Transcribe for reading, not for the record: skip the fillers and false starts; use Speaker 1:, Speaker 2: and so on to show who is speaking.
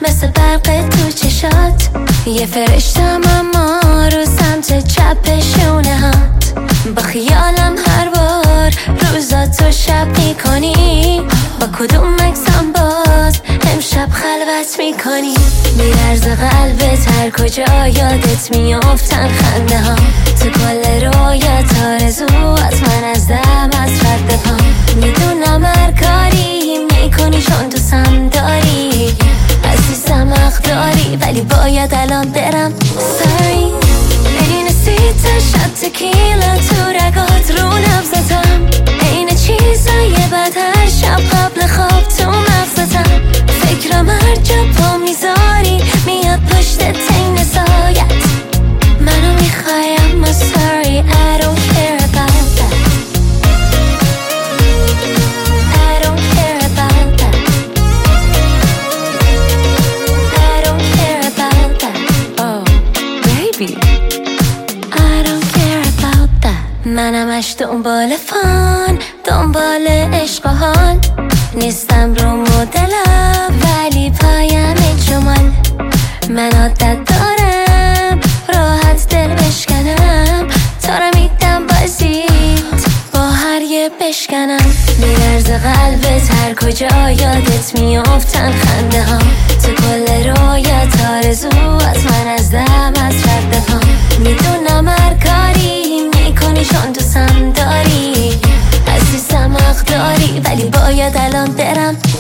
Speaker 1: مثل برق تو چشات، یه فرشتم اما رو سمت چپ شونه هات. با خیالم هر بار روزاتو شب میکنی، با کدوم مکسم باز امشب خلوت میکنی. میرز قلبت هر کجا یادت میافتن خنده ها، تو کل رویت آرزوات من از دم از رد پا. میدونم هر کاری میکنی چون دوستم داری، عزیزم حق داری ولی باید الان برم. Sorry این سیت شد تکیلا تو رگات رو نبزتم، این چیزای بد هر شب قبل خواب تو مغزتم. فکرم هر جا پا میذاری میاد پشت تین سایت، منو میخوای اما sorry I don't care about that. I don't care about that. I don't care about that. Oh baby I don't care about that. منمش دنبال فان، دنبال عشق و حال، نیستم رو مدلم ولی پایم جمال. من عادت دارم راحت دل بشکنم، تا رو میدم بازیت با هر یه بشکنم. میرز قلبت هر کجا یادت میافتن خنده ها، تو کل رویت آرزوات من از دم از رد پا. میدونم هر کاری میکنی چون دوستم داری، عزیزم حق داری ولی باید الان برم.